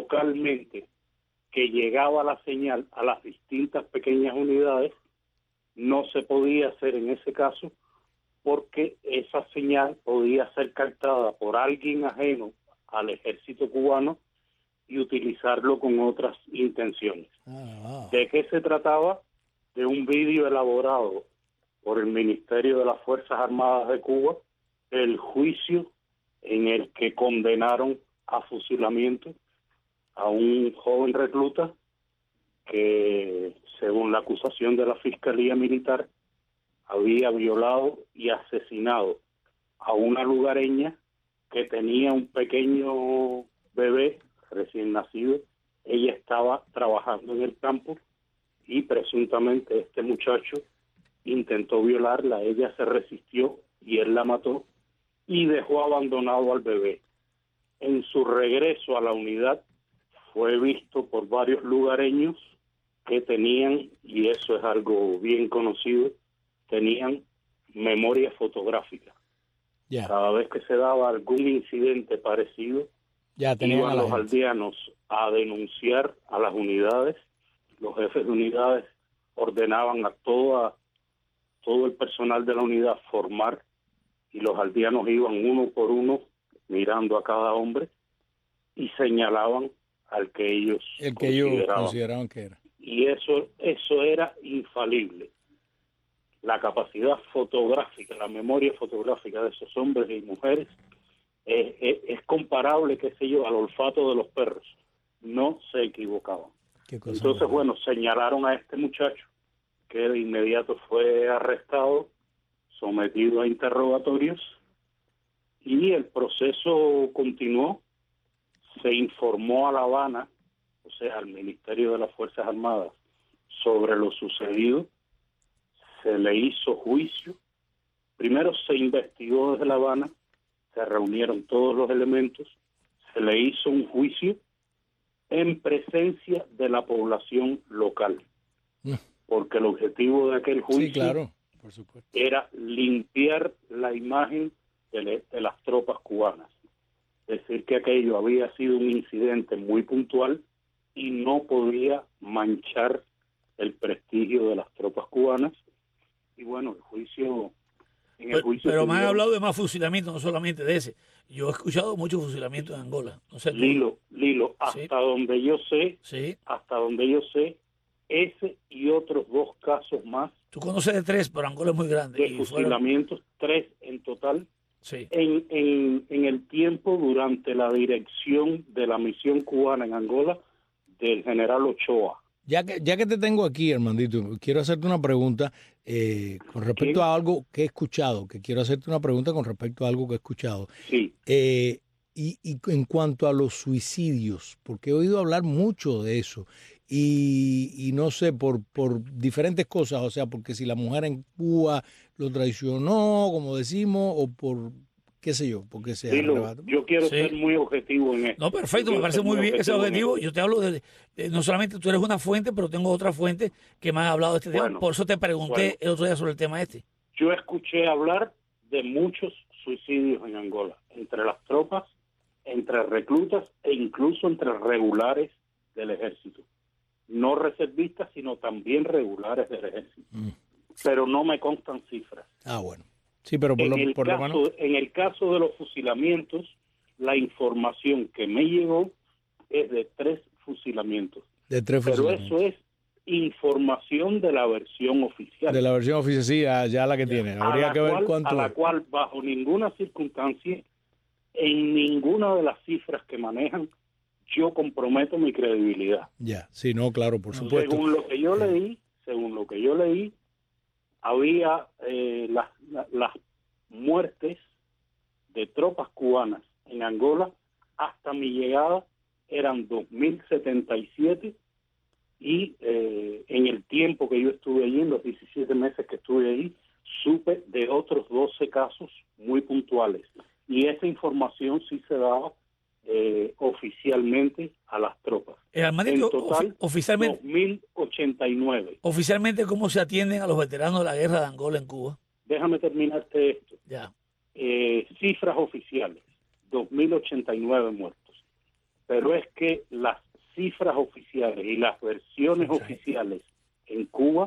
localmente, que llegaba la señal a las distintas pequeñas unidades, no se podía hacer en ese caso porque esa señal podía ser captada por alguien ajeno al ejército cubano y utilizarlo con otras intenciones. ¿De qué se trataba? De un vídeo elaborado por el Ministerio de las Fuerzas Armadas de Cuba, el juicio en el que condenaron a fusilamiento a un joven recluta que, según la acusación de la Fiscalía Militar, había violado y asesinado a una lugareña que tenía un pequeño bebé recién nacido. Ella estaba trabajando en el campo y presuntamente este muchacho intentó violarla, ella se resistió y él la mató y dejó abandonado al bebé. En su regreso a la unidad fue visto por varios lugareños que tenían, y eso es algo bien conocido, tenían memoria fotográfica. Cada vez que se daba algún incidente parecido, iban los aldeanos a denunciar a las unidades. Los jefes de unidades ordenaban a todo el personal de la unidad formar, y los aldeanos iban uno por uno mirando a cada hombre y señalaban al que ellos consideraban que era. Y eso era infalible. La capacidad fotográfica, la memoria fotográfica de esos hombres y mujeres es comparable, qué sé yo, al olfato de los perros. No se equivocaban. Entonces, bueno, señalaron a este muchacho, que de inmediato fue arrestado, sometido a interrogatorios, y el proceso continuó. Se informó a La Habana, o sea, al Ministerio de las Fuerzas Armadas, sobre lo sucedido. Se le hizo juicio. Primero se investigó desde La Habana, se reunieron todos los elementos, se le hizo un juicio en presencia de la población local, porque el objetivo de aquel juicio era limpiar la imagen de las tropas cubanas. Decir que aquello había sido un incidente muy puntual y no podía manchar el prestigio de las tropas cubanas. Y bueno, el juicio... Pero me han hablado de más fusilamientos, no solamente de ese. Yo he escuchado muchos fusilamientos en Angola. No sé, Lilo, hasta donde yo sé, ese y otros 2 casos más. Tú conoces de 3, pero Angola es muy grande. De fusilamientos, 3 en total. Sí. En el tiempo durante la dirección de la misión cubana en Angola del general Ochoa. Ya que te tengo aquí, Armandito, quiero hacerte una pregunta con respecto a algo que he escuchado, Sí. Y en cuanto a los suicidios, porque he oído hablar mucho de eso, y no sé, por diferentes cosas, o sea, porque si la mujer en Cuba lo traicionó, como decimos, o por... qué sé yo, porque se arrebata. Yo quiero ser muy objetivo en esto. No, perfecto, me parece muy bien ese objetivo. Yo te hablo de no solamente tú eres una fuente, pero tengo otra fuente que me ha hablado de este tema. Por eso te pregunté el otro día sobre el tema este. Yo escuché hablar de muchos suicidios en Angola, entre las tropas, entre reclutas e incluso entre regulares del ejército. No reservistas, sino también regulares del ejército. Pero no me constan cifras. Ah, bueno. Sí, pero en el caso de los fusilamientos, la información que me llegó es de 3 fusilamientos. Pero eso es información de la versión oficial. De la versión oficial, sí, ya la que tiene. Habría que ver cuánto. A la cual, bajo ninguna circunstancia, en ninguna de las cifras que manejan, yo comprometo mi credibilidad. Ya, sí, no, claro, por supuesto. Según lo que yo leí, había las muertes de tropas cubanas en Angola hasta mi llegada eran 2.077 y en el tiempo que yo estuve allí, en los 17 meses que estuve allí, supe de otros 12 casos muy puntuales. Y esa información sí se daba oficialmente a las tropas. En total, oficialmente, 2.089. Oficialmente, ¿cómo se atienden a los veteranos de la guerra de Angola en Cuba? Déjame terminarte esto. Ya. Cifras oficiales, 2.089 muertos. Pero es que las cifras oficiales y las versiones oficiales en Cuba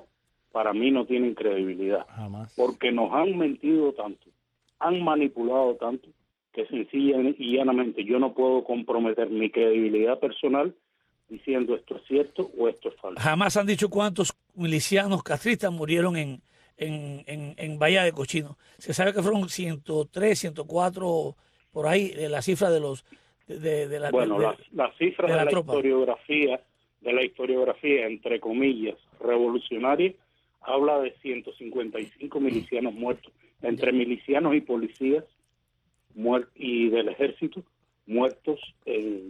para mí no tienen credibilidad. Jamás. Porque nos han mentido tanto, han manipulado tanto, que sencilla y llanamente yo no puedo comprometer mi credibilidad personal diciendo esto es cierto o esto es falso. Jamás han dicho cuántos milicianos castristas murieron en Bahía de Cochino. Se sabe que fueron 103, 104, por ahí, la cifra de los... la cifra de la historiografía, entre comillas, revolucionaria, habla de 155 milicianos muertos, entre milicianos y policías y del ejército muertos en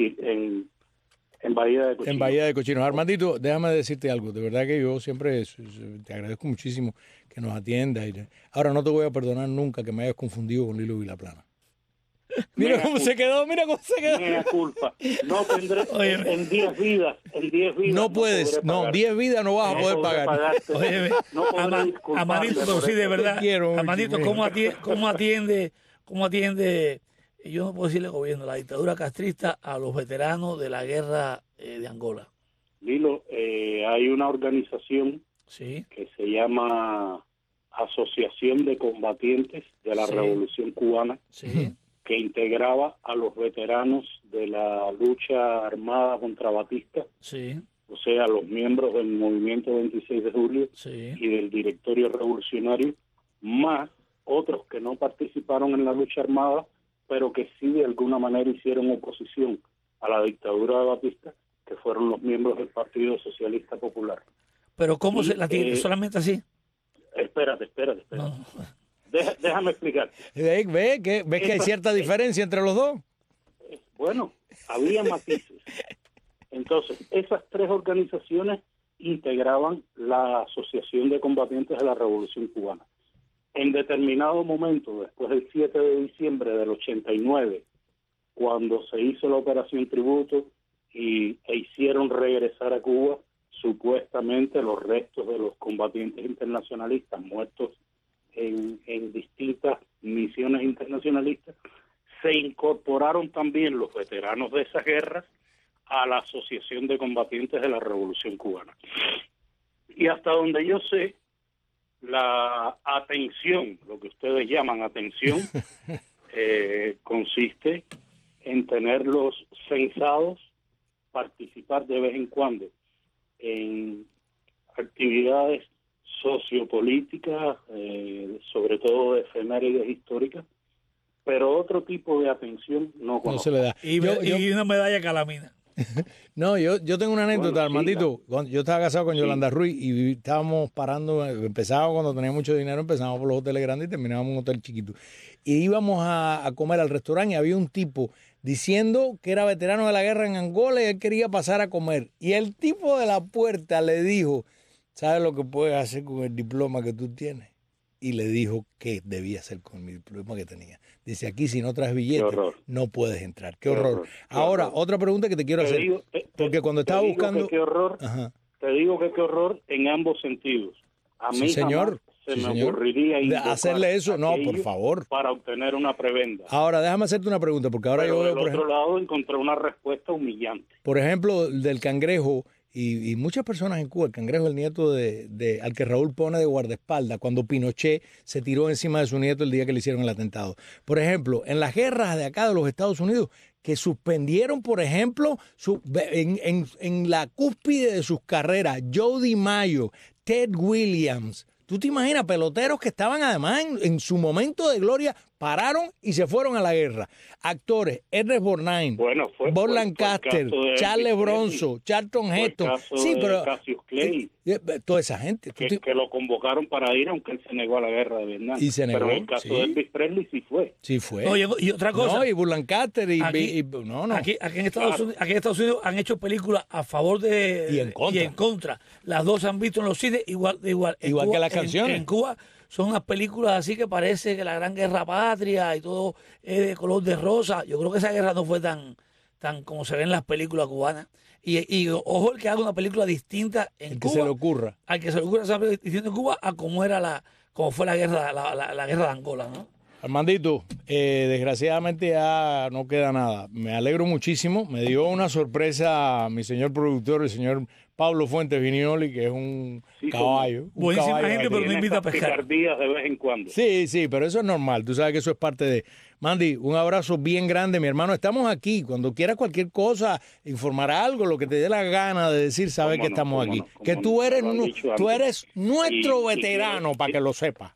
Bahía de Cochino. En Bahía de Cochino. Armandito, déjame decirte algo. De verdad que yo siempre te agradezco muchísimo que nos atiendas. Ahora no te voy a perdonar nunca que me hayas confundido con Lilo Vilaplana. Mira cómo se quedó, mira cómo se quedó. Mea culpa. No tendré en 10 vidas. No puedes, no, 10 vidas no vas a poder pagar. Oye, Amandito, pero sí, de verdad. Amandito, ¿cómo atiende, yo no puedo decirle gobierno, la dictadura castrista a los veteranos de la guerra de Angola? Lilo, hay una organización que se llama Asociación de Combatientes de la Revolución Cubana, que integraba a los veteranos de la lucha armada contra Batista, o sea, los miembros del movimiento 26 de julio y del directorio revolucionario, más otros que no participaron en la lucha armada, pero que sí de alguna manera hicieron oposición a la dictadura de Batista, que fueron los miembros del Partido Socialista Popular. ¿Pero cómo se la tiene? ¿Solamente así? Espérate. No. Déjame explicar. ¿Ves que hay cierta diferencia entre los dos? Bueno, había matices. Entonces, esas tres organizaciones integraban la Asociación de Combatientes de la Revolución Cubana. En determinado momento, después del 7 de diciembre del 89, cuando se hizo la Operación Tributo e hicieron regresar a Cuba supuestamente los restos de los combatientes internacionalistas muertos en distintas misiones internacionalistas, se incorporaron también los veteranos de esas guerras a la Asociación de Combatientes de la Revolución Cubana. Y hasta donde yo sé, la atención, lo que ustedes llaman atención, consiste en tenerlos censados, participar de vez en cuando en actividades sociopolíticas, sobre todo de efemérides históricas, pero otro tipo de atención no se le da. Y una medalla Calamina. No, yo tengo una anécdota, Armandito. Yo estaba casado con Yolanda Ruiz y estábamos parando, empezábamos cuando tenía mucho dinero, empezamos por los hoteles grandes y terminábamos en un hotel chiquito. Y íbamos a comer al restaurante y había un tipo diciendo que era veterano de la guerra en Angola y él quería pasar a comer. Y el tipo de la puerta le dijo, ¿sabes lo que puedes hacer con el diploma que tú tienes? Y le dijo qué debía hacer con mi diploma que tenía. Dice, aquí si no traes billete, no puedes entrar. ¡Qué horror! Ahora, otra pregunta que te quiero hacer. Porque cuando estaba buscando... ¡Qué horror! Te digo que qué horror en ambos sentidos. A mí señor. Se me ocurriría hacerle eso, no, por favor. Para obtener una prebenda. Ahora, déjame hacerte una pregunta, porque ahora yo veo... Por otro lado, encontré una respuesta humillante. Por ejemplo, del cangrejo... Y muchas personas en Cuba, el cangrejo es el nieto al que Raúl pone de guardaespaldas cuando Pinochet se tiró encima de su nieto el día que le hicieron el atentado. Por ejemplo, en las guerras de acá de los Estados Unidos, que suspendieron, por ejemplo, en la cúspide de sus carreras, Joe DiMaggio, Ted Williams. ¿Tú te imaginas peloteros que estaban además en su momento de gloria, pararon y se fueron a la guerra? Actores, Ernest Borgnine, Bob Lancaster, Charles Bronson, Charlton Heston. Sí, pero Cassius Clay, toda esa gente. Que lo convocaron para ir, aunque él se negó a la guerra de Vietnam. Y se negó, pero en el caso de Elvis Presley sí fue. Sí fue. Oye, y otra cosa. No, y Bob Lancaster Aquí en Estados Unidos han hecho películas a favor de y en contra. Las dos se han visto en los cines igual Cuba, que las canciones. En Cuba son unas películas así que parece que la gran guerra patria y todo es de color de rosa. Yo creo que esa guerra no fue tan como se ve en las películas cubanas. Y ojo el que haga una película distinta en Cuba. Que se le ocurra. Al que se le ocurra esa película distinta en Cuba a como fue la guerra de Angola, ¿no? Armandito, desgraciadamente ya no queda nada. Me alegro muchísimo. Me dio una sorpresa mi señor productor, el señor Pablo Fuentes Viñoli, que es un caballo. Buenísima gente, pero no invita a pescar. Picardías de vez en cuando. Sí, pero eso es normal. Tú sabes que eso es parte de... Mandy, un abrazo bien grande, mi hermano. Estamos aquí. Cuando quieras cualquier cosa, informar algo, lo que te dé la gana de decir, sabes que estamos aquí. Que tú eres nuestro veterano, para que lo sepas.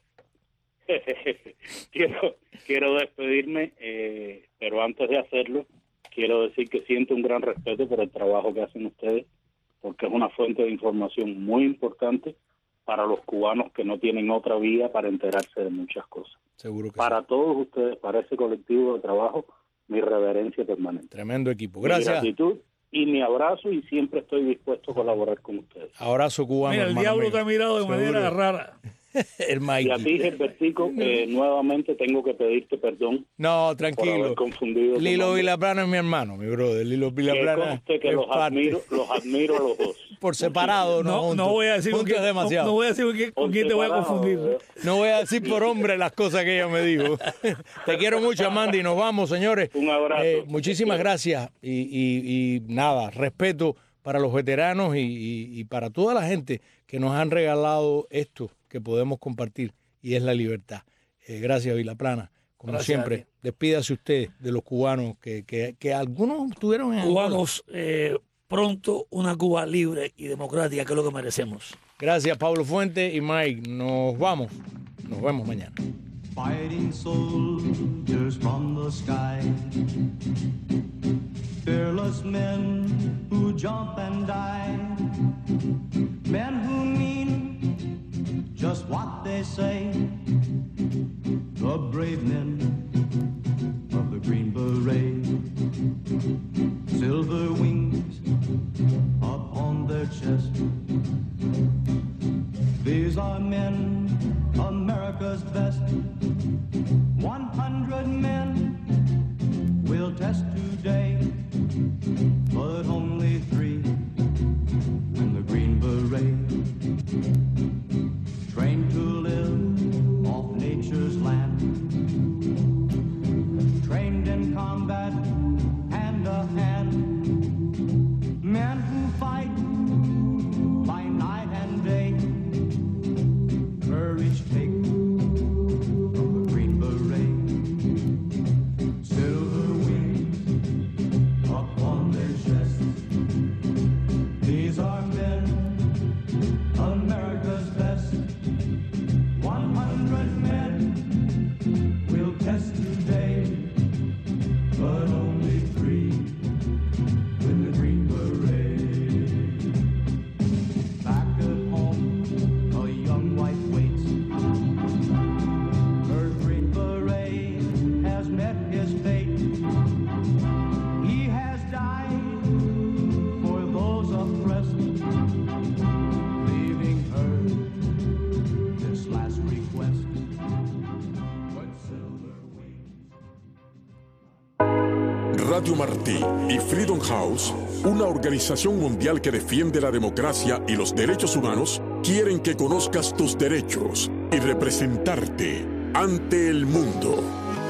Quiero despedirme, pero antes de hacerlo, quiero decir que siento un gran respeto por el trabajo que hacen ustedes, porque es una fuente de información muy importante para los cubanos que no tienen otra vía para enterarse de muchas cosas. Seguro que para todos ustedes, para ese colectivo de trabajo, mi reverencia permanente. Tremendo equipo. Gracias. Mi gratitud y mi abrazo, y siempre estoy dispuesto a colaborar con ustedes. Abrazo cubano. Mira, el diablo te ha mirado de manera rara. El Mikey. Y a ti, Gilbertico, nuevamente tengo que pedirte perdón. No, tranquilo. Por haber confundido. Lilo Vilaplana es mi hermano, mi brother. Lilo Vilaplana que los admiro a los dos. Por separado, no voy a decir con quién, no voy a decir con quién te voy a confundir. No voy a decir por hombre las cosas que ella me dijo. Te quiero mucho, Amanda, y nos vamos, señores. Un abrazo. Muchísimas gracias y nada, respeto para los veteranos y para toda la gente que nos han regalado esto que podemos compartir, y es la libertad. Gracias, Vilaplana. Como Gracias siempre, despídase usted de los cubanos que algunos tuvieron en cubanos, pronto una Cuba libre y democrática, que es lo que merecemos. Gracias, Pablo Fuentes y Mike. Nos vamos. Nos vemos mañana. Fighting soldiers from the sky, fearless men who jump and die, men who mean just what they say, the brave men of the Green Beret, silver wings upon their chest. These are men, America's best. 100 men will test today, but only 3 win the Green Beret. Trained to live off nature's land, trained in combat hand to hand, men who fight by night and day, courage take from the Green Beret, silver wings upon their chests. These are men, America's best. 100 men will test today, but only 3 win the Green Beret. Back at home, a young wife waits. Her Green Beret has met his fate. He has died for those oppressed, leaving her this last request. Radio Martí y Freedom House, una organización mundial que defiende la democracia y los derechos humanos, quieren que conozcas tus derechos y representarte ante el mundo.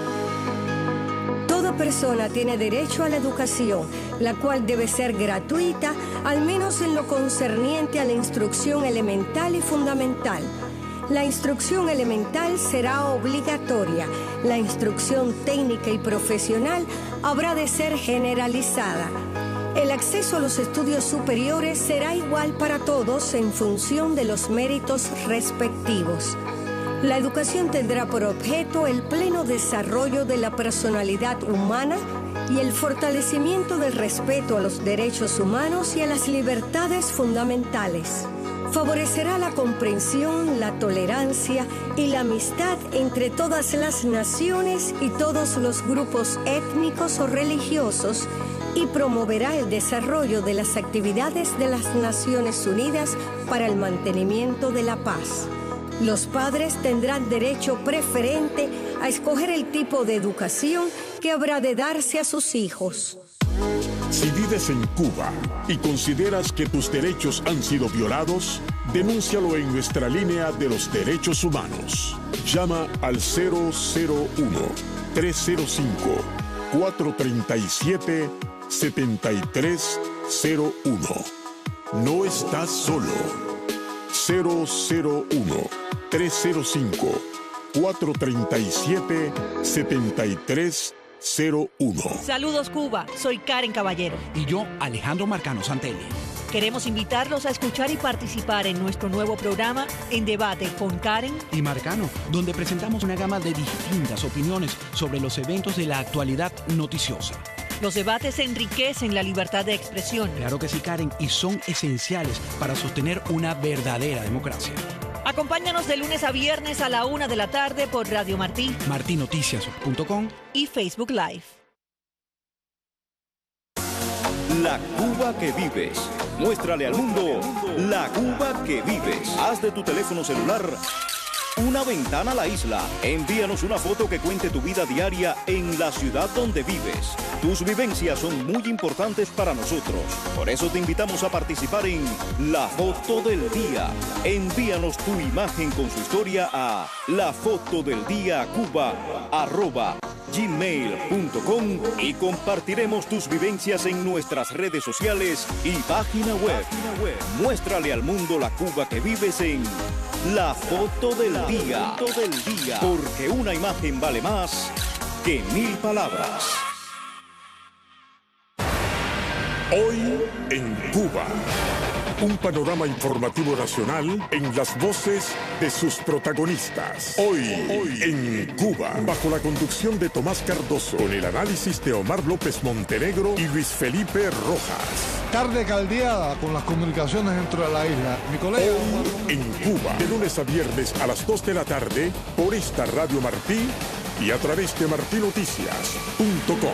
Toda persona tiene derecho a la educación, la cual debe ser gratuita, al menos en lo concerniente a la instrucción elemental y fundamental. La instrucción elemental será obligatoria. La instrucción técnica y profesional habrá de ser generalizada. El acceso a los estudios superiores será igual para todos en función de los méritos respectivos. La educación tendrá por objeto el pleno desarrollo de la personalidad humana y el fortalecimiento del respeto a los derechos humanos y a las libertades fundamentales. Favorecerá la comprensión, la tolerancia y la amistad entre todas las naciones y todos los grupos étnicos o religiosos y promoverá el desarrollo de las actividades de las Naciones Unidas para el mantenimiento de la paz. Los padres tendrán derecho preferente a escoger el tipo de educación que habrá de darse a sus hijos. Si vives en Cuba y consideras que tus derechos han sido violados, denúncialo en nuestra línea de los derechos humanos. Llama al 001-305-437-7301 No estás solo. 001-305-437-7301. Saludos, Cuba. Soy Karen Caballero. Y yo, Alejandro Marcano Santelli. Queremos invitarlos a escuchar y participar en nuestro nuevo programa En Debate con Karen y Marcano, donde presentamos una gama de distintas opiniones sobre los eventos de la actualidad noticiosa. Los debates enriquecen la libertad de expresión. Claro que sí, Karen, y son esenciales para sostener una verdadera democracia. Acompáñanos de lunes a viernes a la 1 de la tarde por Radio Martí, martinoticias.com y Facebook Live. La Cuba que vives. Muéstrale al mundo la Cuba que vives. Haz de tu teléfono celular una ventana a la isla. Envíanos una foto que cuente tu vida diaria en la ciudad donde vives. Tus vivencias son muy importantes para nosotros. Por eso te invitamos a participar en La Foto del Día. Envíanos tu imagen con su historia a lafotodeldiacuba@gmail.com y compartiremos tus vivencias en nuestras redes sociales y página web. Muéstrale al mundo la Cuba que vives en La Foto del Día. Porque una imagen vale más que 1000 palabras. Hoy en Cuba. Un panorama informativo nacional en las voces de sus protagonistas. Hoy en Cuba, bajo la conducción de Tomás Cardoso, con el análisis de Omar López Montenegro y Luis Felipe Rojas. Tarde caldeada con las comunicaciones dentro de la isla. Mi colega Hoy en Cuba, de lunes a viernes a las 2 de la tarde, por esta Radio Martí y a través de martinoticias.com.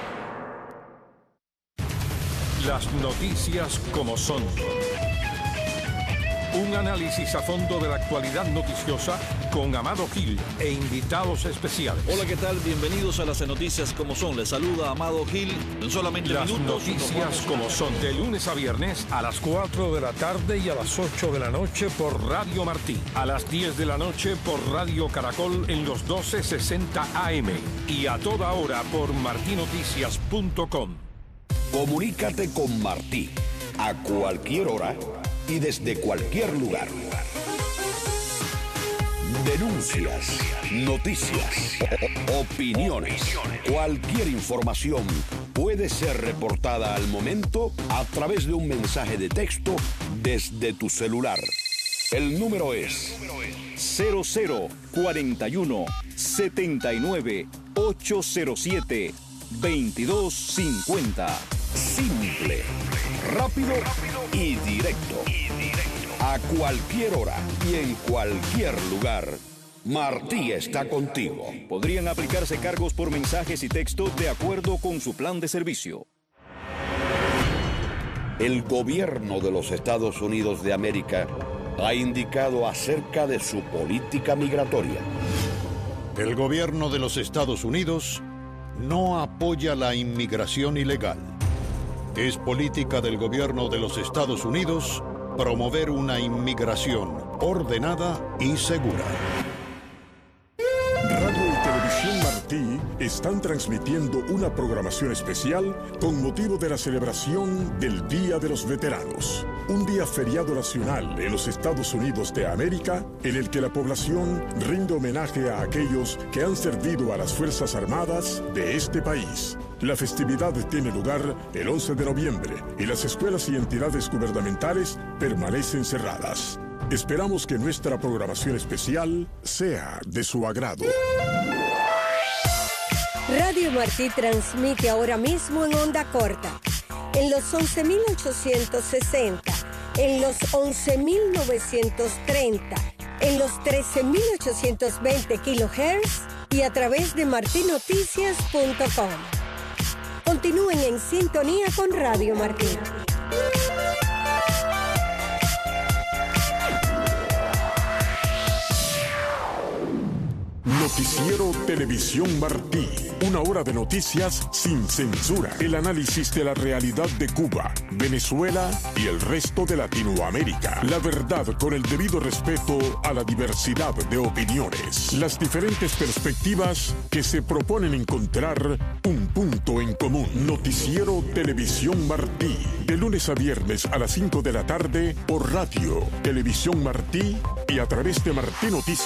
Las noticias como son. Un análisis a fondo de la actualidad noticiosa con Amado Gil e invitados especiales. Hola, ¿qué tal? Bienvenidos a las noticias como son. Les saluda Amado Gil. En solamente las minutos. Noticias como son. De lunes a viernes a las 4 de la tarde y a las 8 de la noche por Radio Martí. A las 10 de la noche por Radio Caracol en los 1260 AM. Y a toda hora por martinoticias.com. Comunícate con Martí a cualquier hora y desde cualquier lugar. Denuncias, noticias, opiniones. Cualquier información puede ser reportada al momento a través de un mensaje de texto desde tu celular. El número es 0041 79 807 2250. Simple, rápido y directo. A cualquier hora y en cualquier lugar, Martí está contigo. Podrían aplicarse cargos por mensajes y texto de acuerdo con su plan de servicio. El gobierno de los Estados Unidos de América ha indicado acerca de su política migratoria. El gobierno de los Estados Unidos no apoya la inmigración ilegal. Es política del gobierno de los Estados Unidos promover una inmigración ordenada y segura. Radio y Televisión Martí están transmitiendo una programación especial con motivo de la celebración del Día de los Veteranos, un día feriado nacional en los Estados Unidos de América, en el que la población rinde homenaje a aquellos que han servido a las Fuerzas Armadas de este país. La festividad tiene lugar el 11 de noviembre y las escuelas y entidades gubernamentales permanecen cerradas. Esperamos que nuestra programación especial sea de su agrado. Radio Martí transmite ahora mismo en onda corta, en los 11.860, en los 11.930, en los 13.820 kHz y a través de martinoticias.com. Continúen en sintonía con Radio Martí. Noticiero Televisión Martí. Una hora de noticias sin censura. El análisis de la realidad de Cuba, Venezuela y el resto de Latinoamérica. La verdad con el debido respeto a la diversidad de opiniones. Las diferentes perspectivas que se proponen encontrar un punto en común. Noticiero Televisión Martí. De lunes a viernes a las 5 de la tarde por radio, Televisión Martí y a través de Martí Noticias.